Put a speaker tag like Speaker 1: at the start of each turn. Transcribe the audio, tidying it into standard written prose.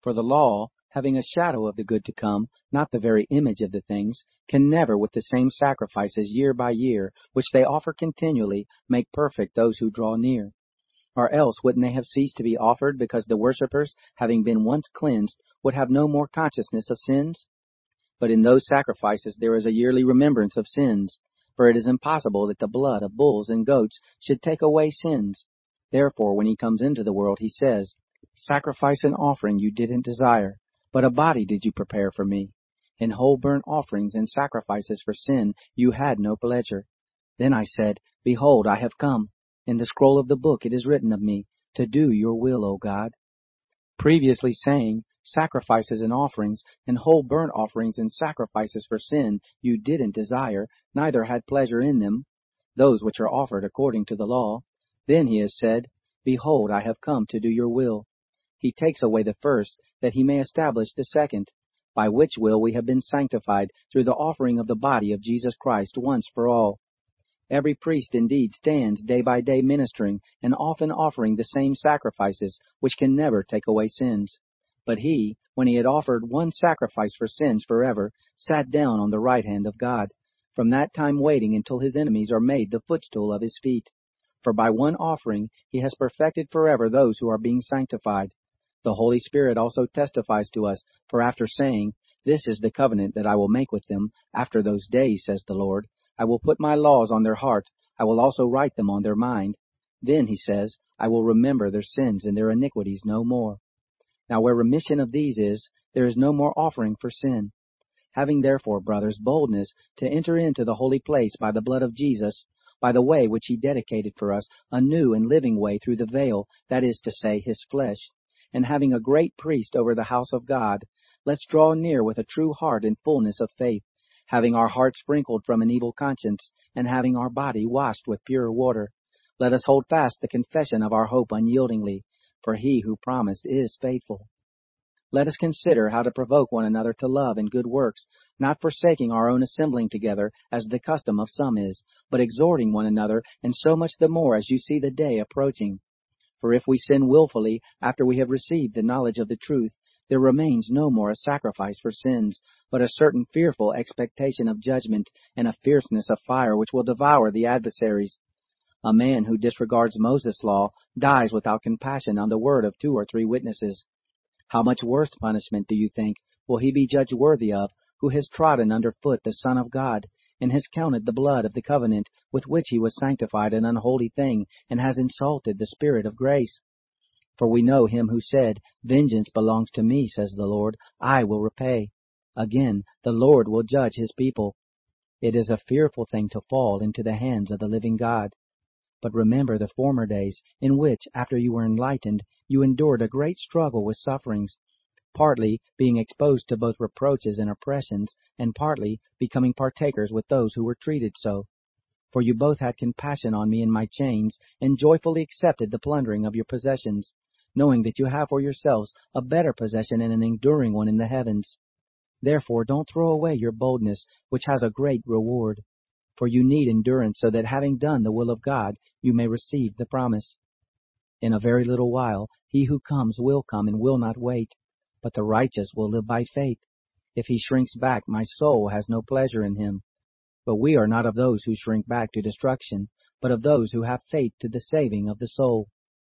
Speaker 1: For the law, having a shadow of the good to come, not the very image of the things, can never with the same sacrifices year by year, which they offer continually, make perfect those who draw near. Or else wouldn't they have ceased to be offered, because the worshippers, having been once cleansed, would have no more consciousness of sins? But in those sacrifices there is a yearly remembrance of sins, for it is impossible that the blood of bulls and goats should take away sins. Therefore, when he comes into the world, he says, Sacrifice and offering you didn't desire, but a body did you prepare for me. In whole burnt offerings and sacrifices for sin you had no pleasure. Then I said, Behold, I have come. In the scroll of the book it is written of me, to do your will, O God. Previously saying, Sacrifices and offerings, and whole burnt offerings and sacrifices for sin you didn't desire, neither had pleasure in them, those which are offered according to the law. Then he has said, Behold, I have come to do your will. He takes away the first, that he may establish the second, by which will we have been sanctified through the offering of the body of Jesus Christ once for all. Every priest indeed stands day by day ministering, and often offering the same sacrifices, which can never take away sins. But he, when he had offered one sacrifice for sins forever, sat down on the right hand of God, from that time waiting until his enemies are made the footstool of his feet. For by one offering he has perfected forever those who are being sanctified. The Holy Spirit also testifies to us, for after saying, This is the covenant that I will make with them after those days, says the Lord, I will put my laws on their heart, I will also write them on their mind. Then, he says, I will remember their sins and their iniquities no more. Now where remission of these is, there is no more offering for sin. Having therefore, brothers, boldness to enter into the holy place by the blood of Jesus, by the way which he dedicated for us, a new and living way through the veil, that is to say, his flesh, and having a great priest over the house of God, let's draw near with a true heart and fullness of faith, having our hearts sprinkled from an evil conscience, and having our body washed with pure water. Let us hold fast the confession of our hope unyieldingly, for he who promised is faithful. Let us consider how to provoke one another to love and good works, not forsaking our own assembling together, as the custom of some is, but exhorting one another, and so much the more as you see the day approaching. For if we sin willfully, after we have received the knowledge of the truth, there remains no more a sacrifice for sins, but a certain fearful expectation of judgment, and a fierceness of fire which will devour the adversaries. A man who disregards Moses' law dies without compassion on the word of 2 or 3 witnesses. How much worse punishment, do you think, will he be judged worthy of, who has trodden under foot the Son of God, and has counted the blood of the covenant with which he was sanctified an unholy thing, and has insulted the Spirit of grace? For we know him who said, Vengeance belongs to me, says the Lord, I will repay. Again, the Lord will judge his people. It is a fearful thing to fall into the hands of the living God. But remember the former days, in which, after you were enlightened, you endured a great struggle with sufferings, partly being exposed to both reproaches and oppressions, and partly becoming partakers with those who were treated so. For you both had compassion on me in my chains, and joyfully accepted the plundering of your possessions, knowing that you have for yourselves a better possession and an enduring one in the heavens. Therefore don't throw away your boldness, which has a great reward. For you need endurance, so that having done the will of God, you may receive the promise. In a very little while, he who comes will come and will not wait, but the righteous will live by faith. If he shrinks back, my soul has no pleasure in him. But we are not of those who shrink back to destruction, but of those who have faith to the saving of the soul.